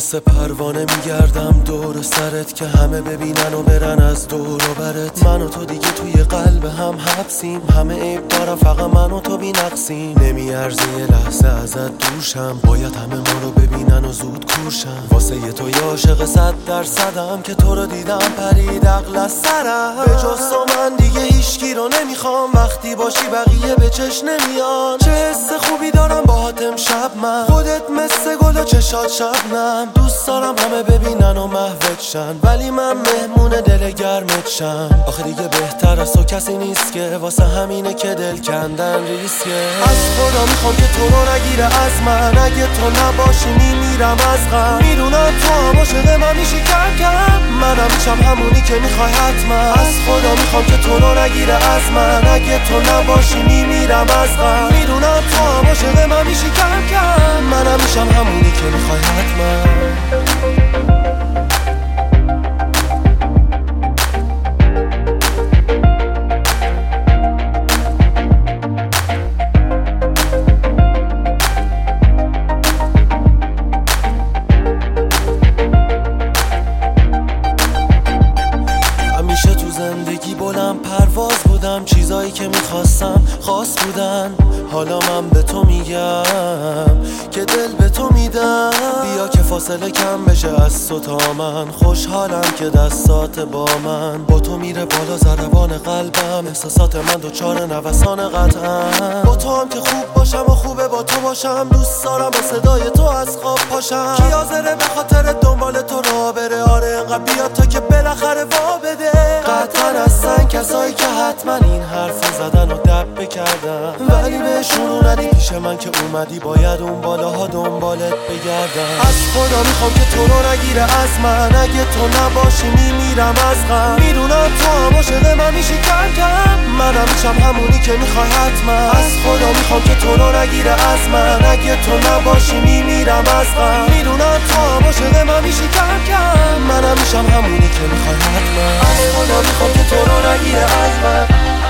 مثل پروانه میگردم دور سرت که همه ببینن و برن از دور و برت. من و تو دیگه توی قلب هم حبسیم، همه عیب دارم فقط من و تو بی نقصیم. نمیارزه یه لحظه ازت دورشم، باید همه ما رو ببینن و زود کورشم. واسه یه تو یه عاشق 100%م که تو رو دیدم پرید عقل از سرم. به جز تو من دیگه هیچکی رو نمیخوام، وقتی باشی بقیه به چش نمیان. چه حس خوبی دارم باهات امشب من، خودت مثل گل و چشات شبنم. دوست دارم همه ببینن و محوت شن، ولی من مهمون دل گرمت شم. آخه دیگه بهتر از تو کسی نیست که واسه همینه که دل کندن ریسکه. از خدا میخوام که تو رو نگیره از من، اگه تو نباشی میمیرم از غم. میدونم تو هم عاشق من میشی کم، منم میشم همونی که میخوای حتما. از خدا میخوام که تو رو نگیره از من، اگه تو نباشی میمیرم از غم. میدونم تو هم عاشق من میشی کم، منم میشم همونی که میخوای حتما. زندگی بلند پرواز بودم، چیزایی که میخواستم خاص بودن. حالا من به تو میگم که دل به تو میدم. بیا که فاصله کم بشه از تو تا من، خوشحالم که دستات با من. با تو میره بالا ضربان قلبم، احساسات من دوچار نوسان قطعم. با تو هم که خوب باشم و خوبه با تو باشم، دوست دارم با صدای تو از خواب پاشم. کی حاضره به خاطر دنبال تو راه بره؟ آره انقدر بیاد تا که بالاخره وا بده. قطعا هستن کسایی که حتما این حرف زدن و دب کردن، ولی بهشون ندی پیش من که اومدی باید اون بالاها دنبالت بگردم. از خدا میخوام که تو رو نگیره از من، اگه تو نباشی میمیرم از غم. میدونم تو هم عاشق من میشی کم، منم میشم همونی که میخوای حتما. از خدا میخوام که تو رو نگیره از من، اگه تو نباشی میمیرم از غم. میدونم تو هم عاشق من میشی کم، منم میشم همونی که میخوای حتما. از خدا میخوام که تو رو نگیره از من.